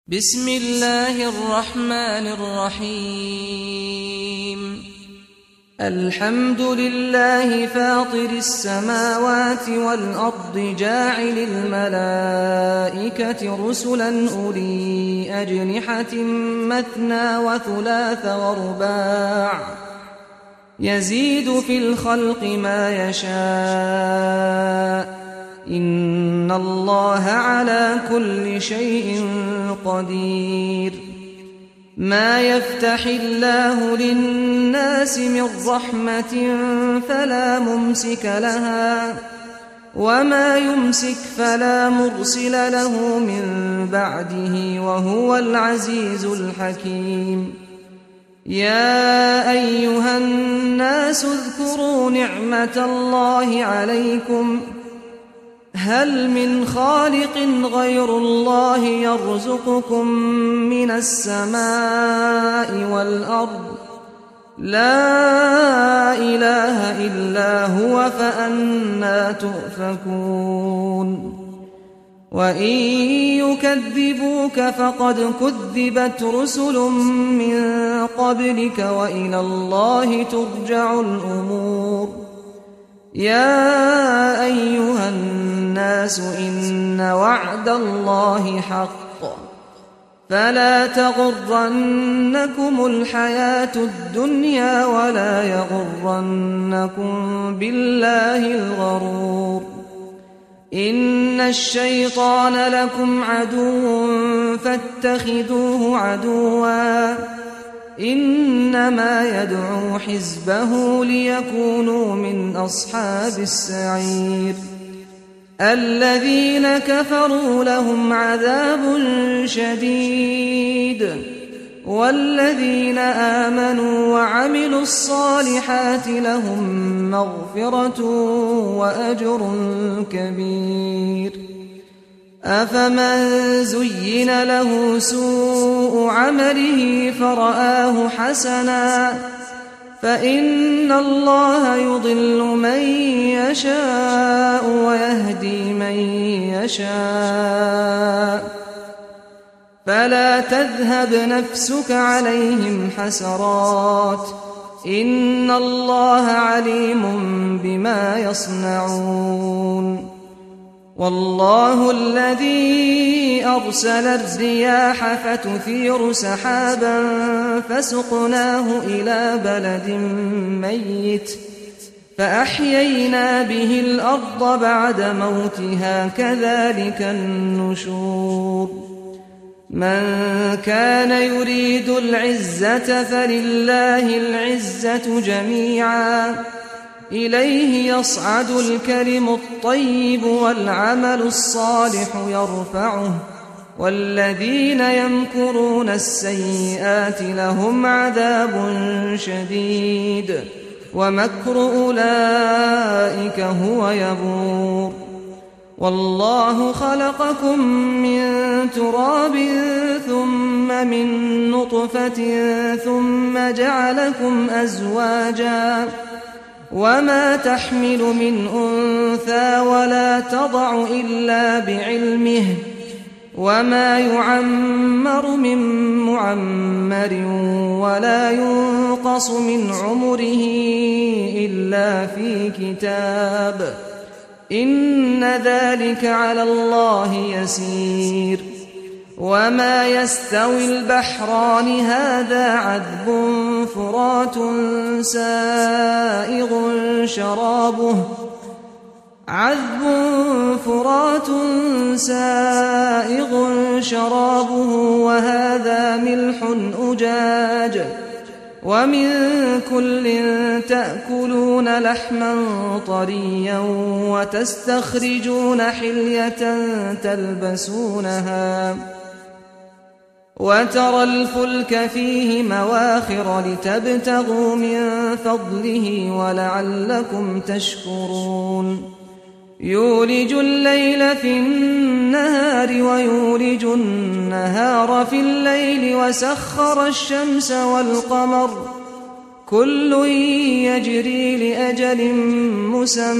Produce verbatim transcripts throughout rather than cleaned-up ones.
بسم الله الرحمن الرحيم الحمد لله فاطر السماوات والأرض جاعل الملائكة رسلا أولي أجنحة مثنى وثلاث ورباع يزيد في الخلق ما يشاء إن الله على كل شيء قدير ما يفتح الله للناس من رحمة فلا ممسك لها وما يمسك فلا مرسل له من بعده وهو العزيز الحكيم يا أيها الناس اذكروا نعمة الله عليكم هل من خالق غير الله يرزقكم من السماء والأرض لا إله إلا هو فأنى تؤفكون وإن يكذبوك فقد كذبت رسل من قبلك وإلى الله ترجع الأمور يا أيها الناس إن وعد الله حق فلا تغرنكم الحياة الدنيا ولا يغرنكم بالله الغرور إن الشيطان لكم عدو فاتخذوه عدوا إنما يدعو حزبه ليكونوا من أصحاب السعير الذين كفروا لهم عذاب شديد والذين آمنوا وعملوا الصالحات لهم مغفرة وأجر كبير أفمن زين له سوء عمله فرآه حسنا فإن الله يضل من يشاء ويهدي من يشاء فلا تذهب نفسك عليهم حسرات إن الله عليم بما يصنعون والله الذي أرسل الرياح فتثير سحابا فسقناه إلى بلد ميت فأحيينا به الأرض بعد موتها كذلك النشور من كان يريد العزة فلله العزة جميعا إليه يصعد الكلم الطيب والعمل الصالح يرفعه والذين يمكرون السيئات لهم عذاب شديد ومكر أولئك هو يبور والله خلقكم من تراب ثم من نطفة ثم جعلكم أزواجا وما تحمل من أنثى ولا تضع إلا بعلمه وما يعمر من معمر ولا ينقص من عمره إلا في كتاب إن ذلك على الله يسير وما يستوي البحران هذا عذب فرات سائغ شرابه عذب فرات سائغ شرابه وهذا ملح أجاج ومن كل تأكلون لحما طريا وتستخرجون حلية تلبسونها وترى الفلك فيه مواخر لتبتغوا من فضله ولعلكم تشكرون يولج الليل في النهار ويولج النهار في الليل وسخر الشمس والقمر كل يجري لأجل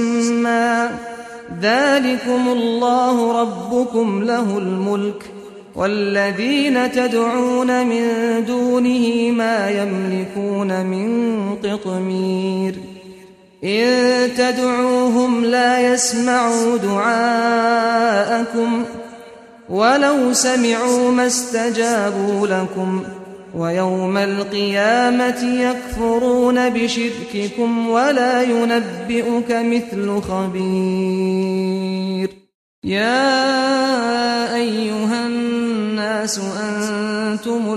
مسمى ذلكم الله ربكم له الملك والذين تدعون من دونه ما يملكون من قطمير إن تدعوهم لا يسمعوا دعاءكم ولو سمعوا ما استجابوا لكم ويوم القيامة يكفرون بشرككم ولا ينبئك مثل خبير. يا أيها الناس أنتم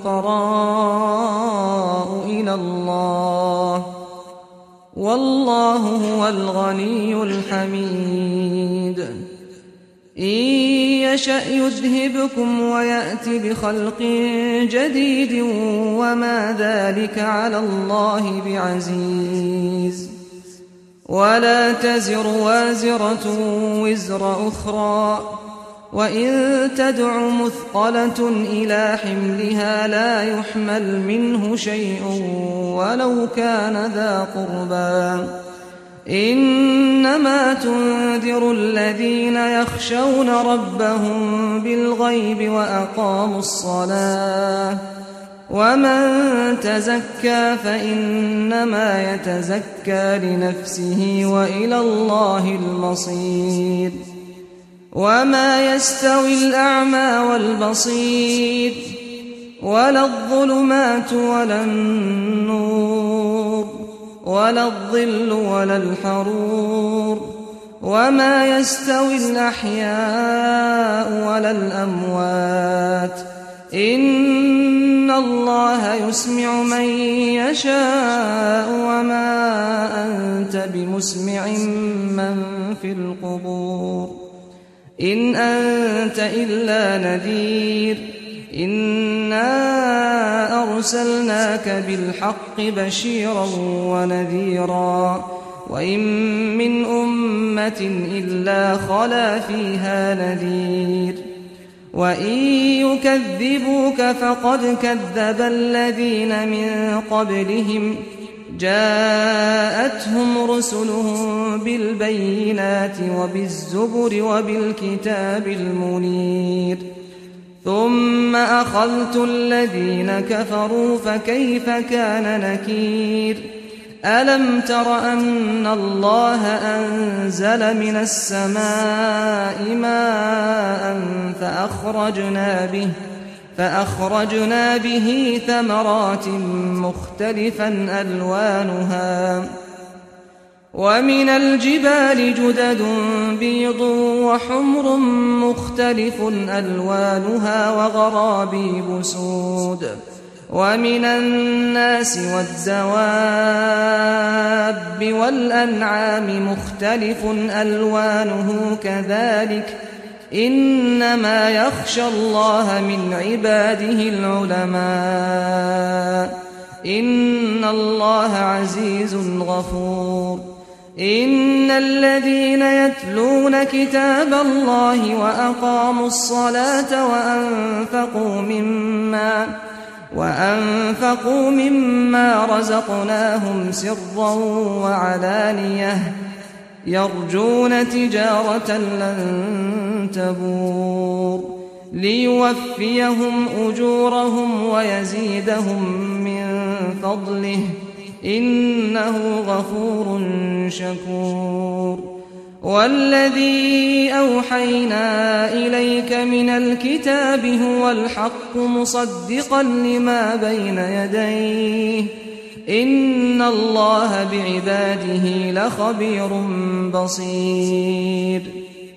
الفقراء إلى الله والله هو الغني الحميد. إن يشأ يذهبكم ويأت بخلق جديد وما ذلك على الله بعزيز. ولا تزر وازرة وزر أخرى وإن تدع مثقلة إلى حملها لا يحمل منه شيء ولو كان ذا قربى. إنما تنذر الذين يخشون ربهم بالغيب وأقاموا الصلاة ومن تزكى فإنما يتزكى لنفسه وإلى الله المصير. وما يستوي الأعمى والبصير ولا الظلمات ولا النور ولا الظل ولا الحرور وما يستوي الأحياء ولا الأموات إن الله يسمع من يشاء وما أنت بمسمع من في القبور إن أنت إلا نذير. إنا أرسلناك بالحق بشيرا ونذيرا وإن من أمة إلا خلا فيها نذير. وإن يكذبوك فقد كذب الذين من قبلهم جاءتهم رسلهم بالبينات وبالزبر وبالكتاب المنير ثم أخذت الذين كفروا فكيف كان نكير. ألم تر أن الله أنزل من السماء ماء فأخرجنا به فأخرجنا به ثمرات مختلفا ألوانها ومن الجبال جدد بيض وحمر مختلف ألوانها وغرابيب سود ومن الناس والدواب والأنعام مختلف ألوانه كذلك إنما يخشى الله من عباده العلماء إن الله عزيز غفور. إن الذين يتلون كتاب الله وأقاموا الصلاة وأنفقوا مما وأنفقوا مما رزقناهم سرا وعلانية يرجون تجارة لن تبور ليوفيهم أجورهم ويزيدهم من فضله إنه غفور شكور. والذي أوحينا إليك من الكتاب هو الحق مصدقا لما بين يديه إن الله بعباده لخبير بصير.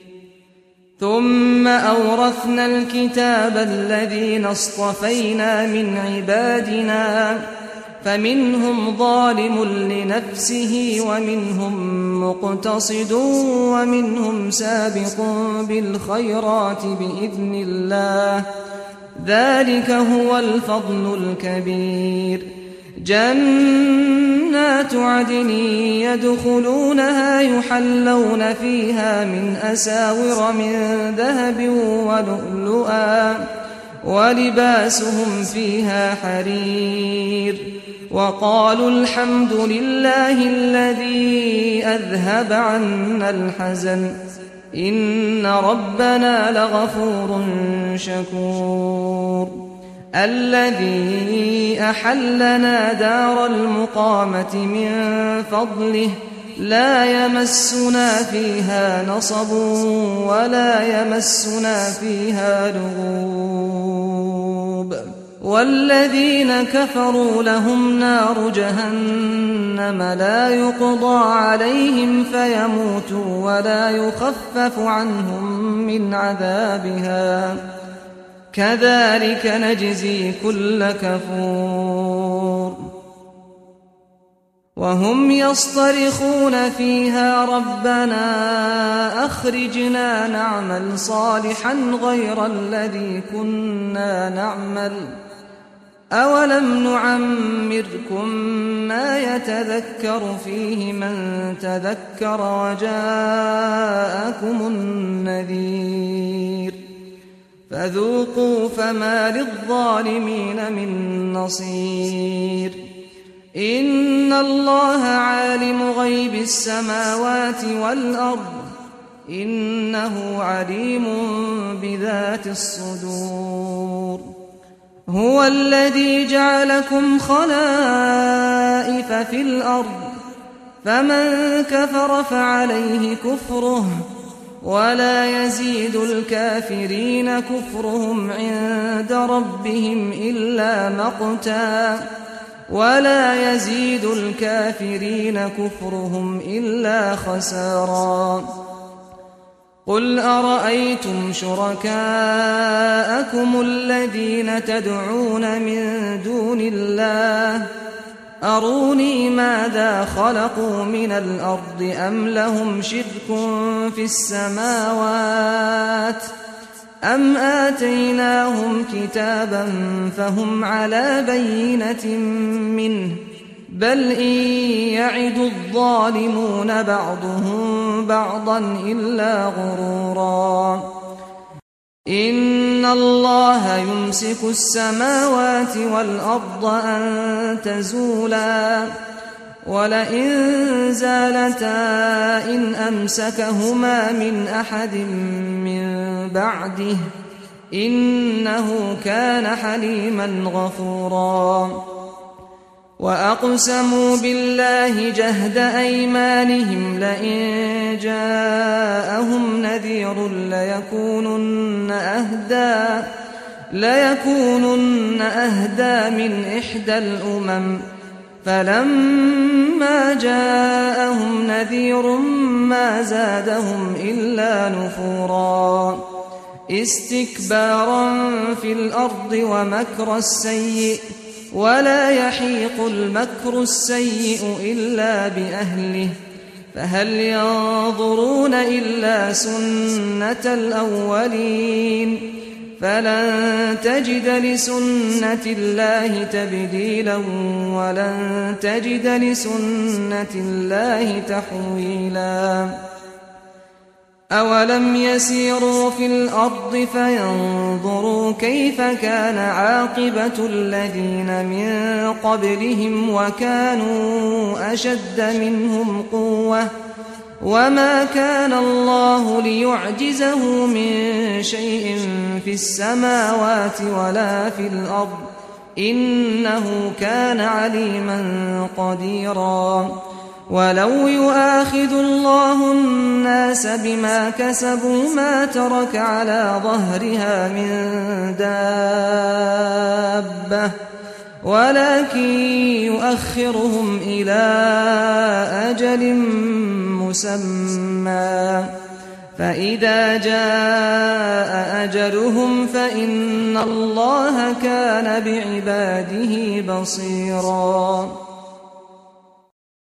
ثم أورثنا الكتاب الذين اصطفينا من عبادنا فمنهم ظالم لنفسه ومنهم مقتصد ومنهم سابق بالخيرات بإذن الله ذلك هو الفضل الكبير. جنات عدن يدخلونها يحلون فيها من أساور من ذهب ولؤلؤا ولباسهم فيها حرير وقالوا الحمد لله الذي أذهب عنا الحزن إن ربنا لغفور شكور الذي أحلنا دار المقامة من فضله لا يمسنا فيها نصب ولا يمسنا فيها لغوب والذين كفروا لهم نار جهنم لا يقضى عليهم فيموتوا ولا يخفف عنهم من عذابها كذلك نجزي كل كفور وهم يصطرخون فيها ربنا أخرجنا نعمل صالحا غير الذي كنا نعمل أولم نعمركم ما يتذكر فيه من تذكر وجاءكم النذير فذوقوا فما للظالمين من نصير إن الله عالم غيب السماوات والأرض إنه عليم بذات الصدور هو الذي جعلكم خلائف في الأرض فمن كفر فعليه كفره ولا يزيد الكافرين كفرهم عند ربهم إلا مقتا ولا يزيد الكافرين كفرهم إلا خسارا قل أرأيتم شركاءكم الذين تدعون من دون الله أروني ماذا خلقوا من الأرض أم لهم شرك في السماوات أم آتيناهم كتابا فهم على بينة منه بل إن يعد الظالمون بعضهم بعضا إلا غرورا إن الله يمسك السماوات والأرض أن تزولا ولئن زالتا إن أمسكهما من أحد من بعده إنه كان حليما غفورا وأقسموا بالله جهد أيمانهم لئن جاءهم نذير ليكونن أهدى ليكونن أهدى من إحدى الأمم فلما جاءهم نذير ما زادهم إلا نفورا استكبارا في الأرض ومكر السيء ولا يحيق المكر السيء إلا بأهله فهل ينظرون إلا سنة الأولين فلن تجد لسنة الله تبديلا ولن تجد لسنة الله تحويلا أولم يسيروا في الأرض فينظروا كيف كان عاقبة الذين من قبلهم وكانوا أشد منهم قوة وما كان الله ليعجزه من شيء في السماوات ولا في الأرض إنه كان عليما قديرا ولو يؤاخذ الله الناس بما كسبوا ما ترك على ظهرها من دابة ولكن يؤخرهم إلى أجل مسمى فإذا جاء أجلهم فإن الله كان بعباده بصيرا